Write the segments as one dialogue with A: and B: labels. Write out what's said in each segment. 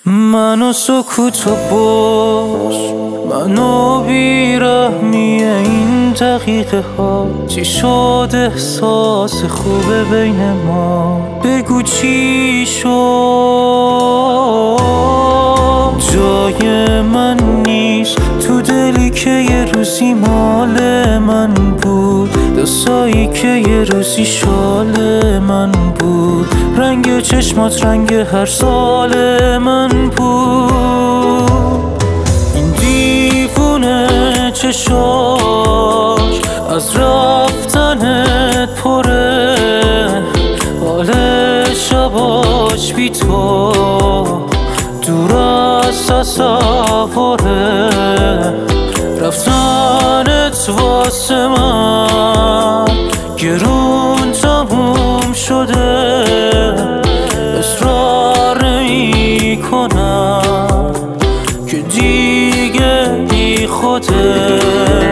A: منو سکوتو باش، منو بیرحمی این دقیقه ها. چی شد احساس خوبه بین ما؟ بگو چی شد؟ جای من نیست تو دلی که یه روزی مال من بود، دستایی که یه روزی شال من بود، رنگ چشمات رنگ هر سال من بود. این دیوونه چشاش از رفتنت پره، حال شباش بی تو دور از تصوره، رفتنت واسه من گرون تموم شده. اصرار نمی کنم که دیگه بی خوده.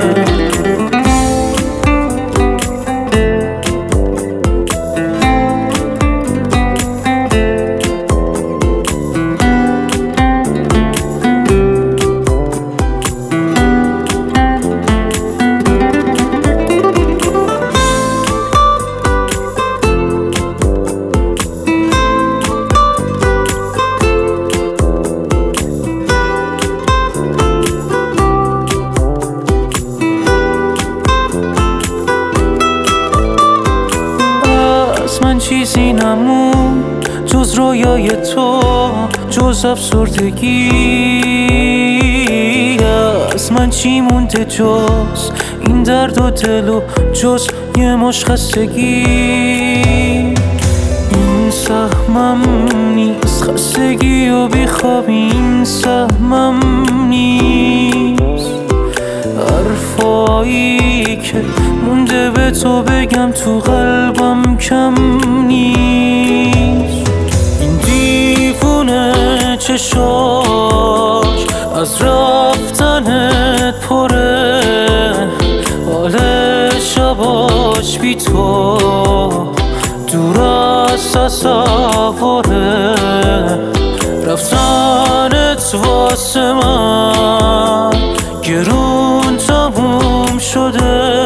A: من چیزی نمون جز رویای تو، جز افسردگی. از من چی مونده جز این درد و دل و جز یه مش خستگی؟ این سهمم نیست، خستگی و بیخوابی این سهمم نیست. حرفایی که مونده به تو بگم تو قلبم کم نیست. این دیوونه چشاش از رفتنت پره، حال شباش بی تو دور از تصوره، رفتنت واسه من گرون تموم شده.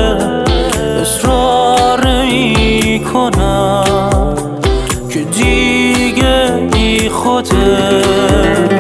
A: اصرار نمی کنم که دیگه بی خوده.